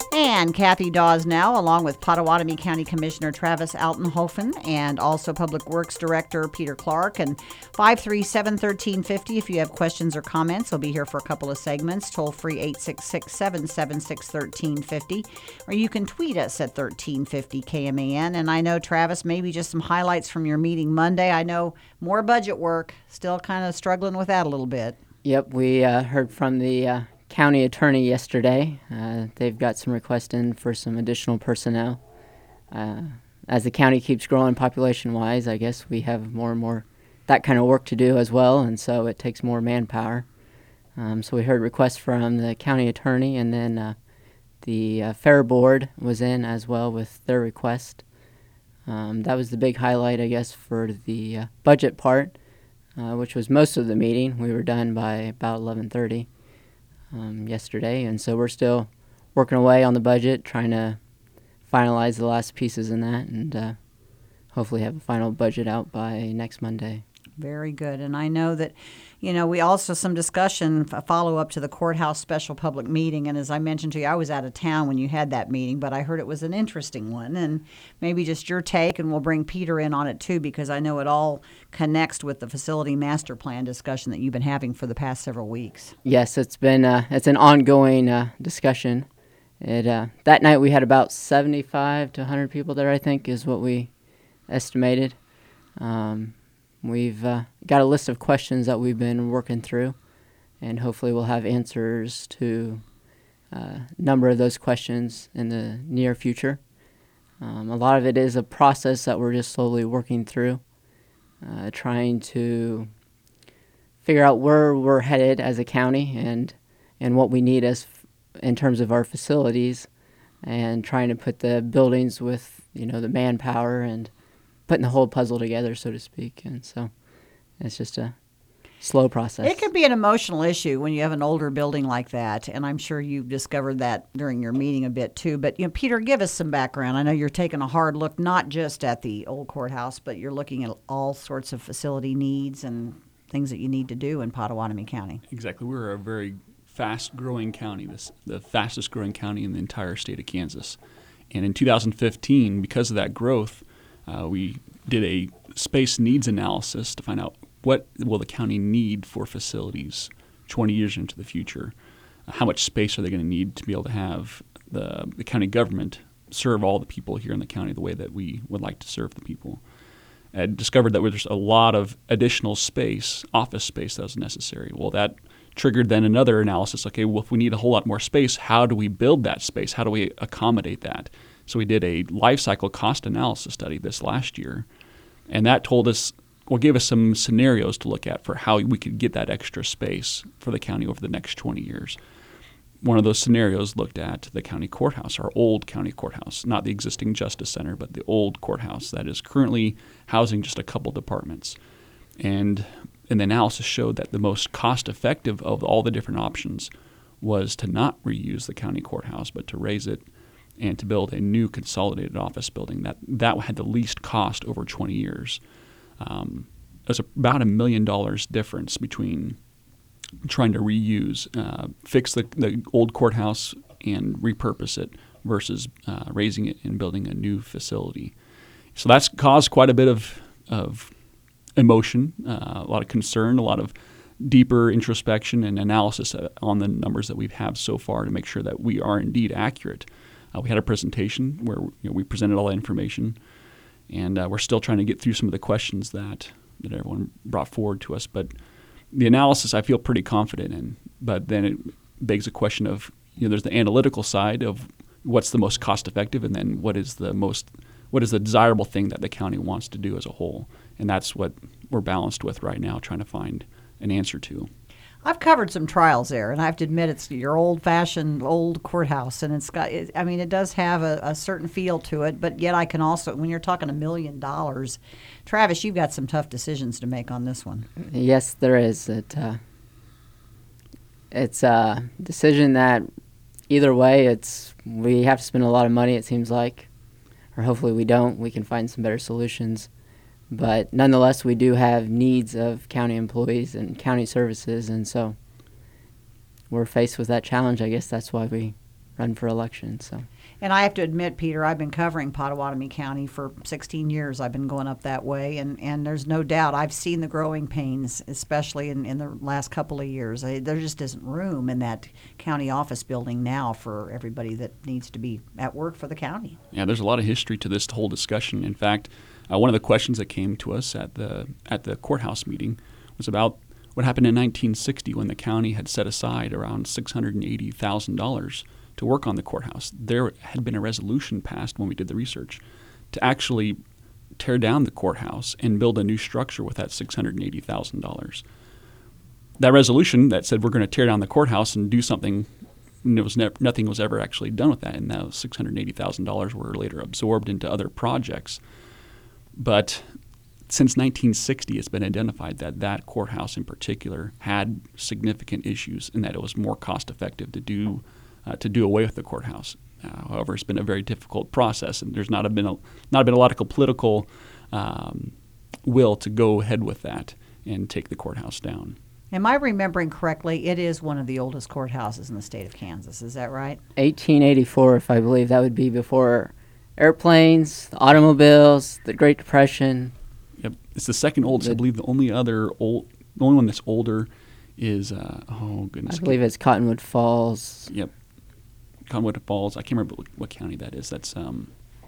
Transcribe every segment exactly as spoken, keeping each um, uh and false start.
And Kathy Dawes now, along with Pottawatomie County Commissioner Travis Altenhofen and also Public Works Director Peter Clark. And five three seven, one three five zero if you have questions or comments. I'll be here for a couple of segments. Toll free eight six six, seven seven six, one three five zero. Or you can tweet us at thirteen fifty K M A N. And I know, Travis, maybe just some highlights from your meeting Monday. I know more budget work, still kind of struggling with that a little bit. Yep, we uh, heard from the uh, county attorney yesterday. Uh, they've got some requests in for some additional personnel. Uh, as the county keeps growing population-wise, I guess we have more and more that kind of work to do as well, and so it takes more manpower. Um, so we heard requests from the county attorney, and then uh, the uh, fair board was in as well with their request. Um, that was the big highlight, I guess, for the uh, budget part, uh, which was most of the meeting. We were done by about eleven thirty um, yesterday, and so we're still working away on the budget, trying to finalize the last pieces in that, and uh, hopefully have a final budget out by next Monday. Very good. And I know that, you know, we also some discussion, a follow-up to the courthouse special public meeting. And as I mentioned to you, I was out of town when you had that meeting, but I heard it was an interesting one. And maybe just your take, and we'll bring Peter in on it too, because I know it all connects with the facility master plan discussion that you've been having for the past several weeks. Yes, it's been uh, it's an ongoing uh, discussion. It uh, that night we had about seventy-five to one hundred people there, I think, is what we estimated. Um, We've uh, got a list of questions that we've been working through, and hopefully we'll have answers to uh, a number of those questions in the near future. Um, a lot of it is a process that we're just slowly working through, uh, trying to figure out where we're headed as a county and and what we need as f- in terms of our facilities, and trying to put the buildings with, you know, the manpower and putting the whole puzzle together, so to speak. And so it's just a slow process. It can be an emotional issue when you have an older building like that, and I'm sure you've discovered that during your meeting a bit too. But, you know, Peter, give us some background. I know you're taking a hard look, not just at the old courthouse, but you're looking at all sorts of facility needs and things that you need to do in Pottawatomie County. Exactly. We're a very fast-growing county, this, the fastest-growing county in the entire state of Kansas. And in two thousand fifteen, because of that growth, Uh, we did a space needs analysis to find out what will the county need for facilities twenty years into the future. Uh, how much space are they going to need to be able to have the, the county government serve all the people here in the county the way that we would like to serve the people. I discovered that there's a lot of additional space, office space, that was necessary. Well, that triggered then another analysis. Okay, well, if we need a whole lot more space, how do we build that space? How do we accommodate that? So we did a life cycle cost analysis study this last year, and that told us, well, gave us some scenarios to look at for how we could get that extra space for the county over the next twenty years. One of those scenarios looked at the county courthouse, our old county courthouse, not the existing Justice Center, but the old courthouse that is currently housing just a couple departments. And, and the analysis showed that the most cost-effective of all the different options was to not reuse the county courthouse, but to raise it and to build a new consolidated office building that, that had the least cost over twenty years. Um, there's about a million dollars difference between trying to reuse, uh, fix the, the old courthouse and repurpose it versus uh, raising it and building a new facility. So that's caused quite a bit of, of emotion, uh, a lot of concern, a lot of deeper introspection and analysis on the numbers that we've had so far to make sure that we are indeed accurate. Uh, we had a presentation where, you know, we presented all that information, and uh, we're still trying to get through some of the questions that, that everyone brought forward to us. But the analysis I feel pretty confident in. But then it begs a question of, you know, there's the analytical side of what's the most cost effective, and then what is the most what is the desirable thing that the county wants to do as a whole. And that's what we're balanced with right now, trying to find an answer to. I've covered some trials there, and I have to admit it's your old-fashioned old courthouse, and it's got, it, I mean, it does have a, a certain feel to it, but yet I can also, when you're talking a million dollars, Travis, you've got some tough decisions to make on this one. Yes, there is. It, uh, it's a decision that either way, it's we have to spend a lot of money, it seems like, or hopefully we don't. We can find some better solutions. But nonetheless, we do have needs of county employees and county services, and so we're faced with that challenge. I guess that's why we run for election. So. And I have to admit, Peter, I've been covering Pottawatomie County for sixteen years. I've been going up that way, and, and there's no doubt I've seen the growing pains, especially in, in the last couple of years. I, there just isn't room in that county office building now for everybody that needs to be at work for the county. Yeah, there's a lot of history to this whole discussion. In fact, uh, one of the questions that came to us at the at the courthouse meeting was about what happened in nineteen sixty when the county had set aside around six hundred eighty thousand dollars to work on the courthouse. There had been a resolution passed when we did the research to actually tear down the courthouse and build a new structure with that six hundred eighty thousand dollars. That resolution that said we're going to tear down the courthouse and do something, and it was ne- nothing was ever actually done with that, and those six hundred eighty thousand dollars were later absorbed into other projects. But since nineteen sixty, it's been identified that that courthouse in particular had significant issues and that it was more cost effective to do Uh, to do away with the courthouse. Uh, however, it's been a very difficult process, and there's not a been a, not been a lot of political um, will to go ahead with that and take the courthouse down. Am I remembering correctly? It is one of the oldest courthouses in the state of Kansas. Is that right? eighteen eighty-four, if I believe. That would be before airplanes, the automobiles, the Great Depression. Yep, it's the second oldest. The, I believe the only other old, the only one that's older is uh, oh goodness. I believe it's Cottonwood Falls. Yep. Cottonwood Falls. I can't remember what, what county that is. That's um.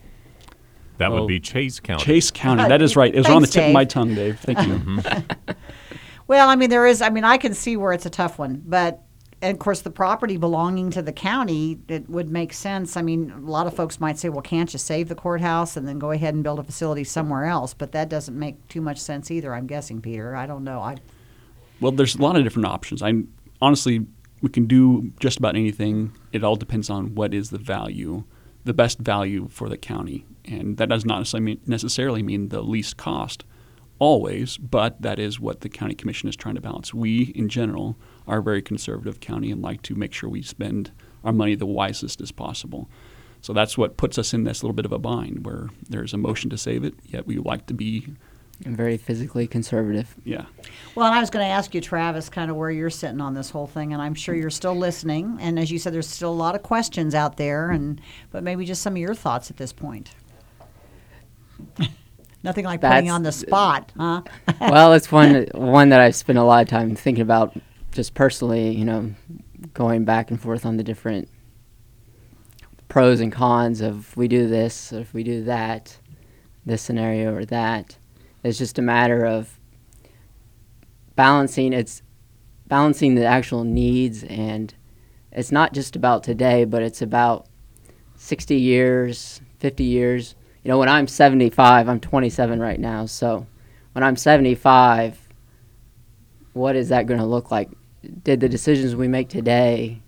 That oh, would be Chase County. Chase County. That is right. It was Thanks, on the tip Dave. of my tongue, Dave. Thank you. Well, I mean, there is. I mean, I can see where it's a tough one, but and of course, the property belonging to the county, it would make sense. I mean, a lot of folks might say, well, can't you save the courthouse and then go ahead and build a facility somewhere else? But that doesn't make too much sense either. I'm guessing, Peter. I don't know. I. Well, there's a lot of different options. I honestly. We can do just about anything. It all depends on what is the value, the best value for the county. And that does not necessarily mean, necessarily mean the least cost always, but that is what the county commission is trying to balance. We, in general, are a very conservative county and like to make sure we spend our money the wisest as possible. So that's what puts us in this little bit of a bind where there's a motion to save it, yet we like to be And very physically conservative. Yeah. Well, and I was going to ask you, Travis, kind of where you're sitting on this whole thing, and I'm sure you're still listening. And as you said, there's still a lot of questions out there, and but maybe just some of your thoughts at this point. Nothing like putting That's- you on the spot, huh? Well, it's one one that I've spent a lot of time thinking about, just personally. You know, going back and forth on the different pros and cons of if we do this or if we do that, this scenario or that. It's just a matter of balancing. It's balancing the actual needs, and it's not just about today, but it's about sixty years, fifty years. You know, when I'm seventy-five, I'm twenty-seven right now. So when I'm seventy-five, what is that going to look like? Did the decisions we make today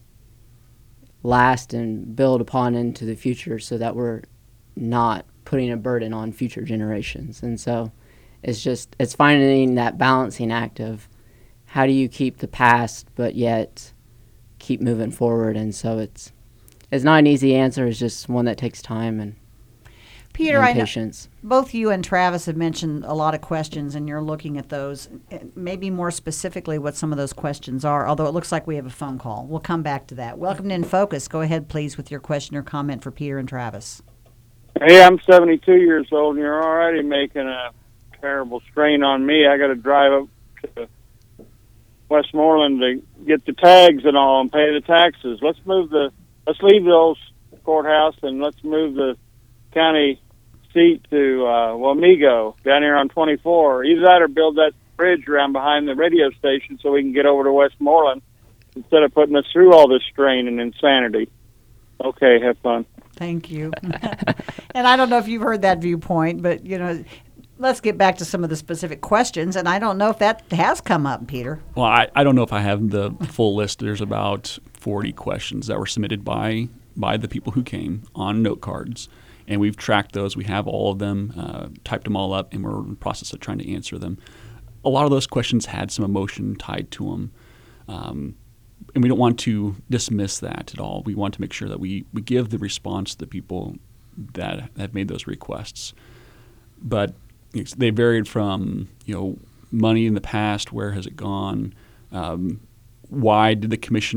last and build upon into the future so that we're not putting a burden on future generations? And so it's just, it's finding that balancing act of how do you keep the past but yet keep moving forward. And so it's, it's not an easy answer. It's just one that takes time and Peter, and I know patience. both you and Travis have mentioned a lot of questions, and you're looking at those. Maybe more specifically what some of those questions are, although it looks like we have a phone call. We'll come back to that. Welcome to In Focus. Go ahead, please, with your question or comment for Peter and Travis. Hey, I'm seventy-two years old, and you're already making a terrible strain on me. I got to drive up to Westmoreland to get the tags and all and pay the taxes. Let's move the, let's leave the old courthouse and let's move the county seat to uh, Wamego down here on twenty-four. Either that or build that bridge around behind the radio station so we can get over to Westmoreland instead of putting us through all this strain and insanity. Okay, have fun. Thank you. And I don't know if you've heard that viewpoint, but, you know, let's get back to some of the specific questions. And I don't know if that has come up, Peter. Well, I, I don't know if I have the full list. There's about forty questions that were submitted by by the people who came on note cards. And we've tracked those. We have all of them, uh, typed them all up, and we're in the process of trying to answer them. A lot of those questions had some emotion tied to them. Um, and we don't want to dismiss that at all. We want to make sure that we, we give the response to the people that have made those requests. But it's, they varied from, you know, money in the past, where has it gone? Um, why did the commission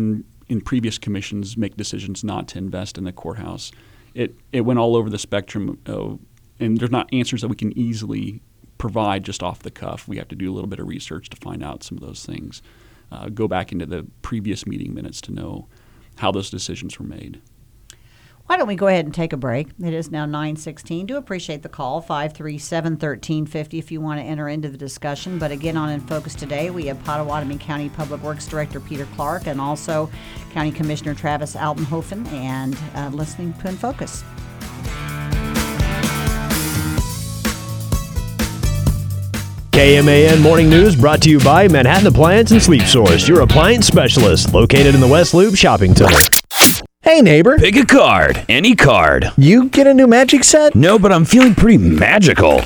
in previous commissions make decisions not to invest in the courthouse. It it went all over the spectrum, uh, and there's not answers that we can easily provide just off the cuff. We have to do a little bit of research to find out some of those things. Uh, go back into the previous meeting minutes to know how those decisions were made. Why don't we go ahead and take a break? It is now nine sixteen. Do appreciate the call, five three seven, one three five zero if you want to enter into the discussion. But again, on In Focus today, we have Pottawatomie County Public Works Director Peter Clark and also County Commissioner Travis Altenhofen, and uh, listening to In Focus. K M A N Morning News brought to you by Manhattan Appliance and Sleep Source, your appliance specialist, located in the West Loop Shopping Center. Hey, neighbor. Pick a card. Any card. You get a new magic set? No, but I'm feeling pretty magical.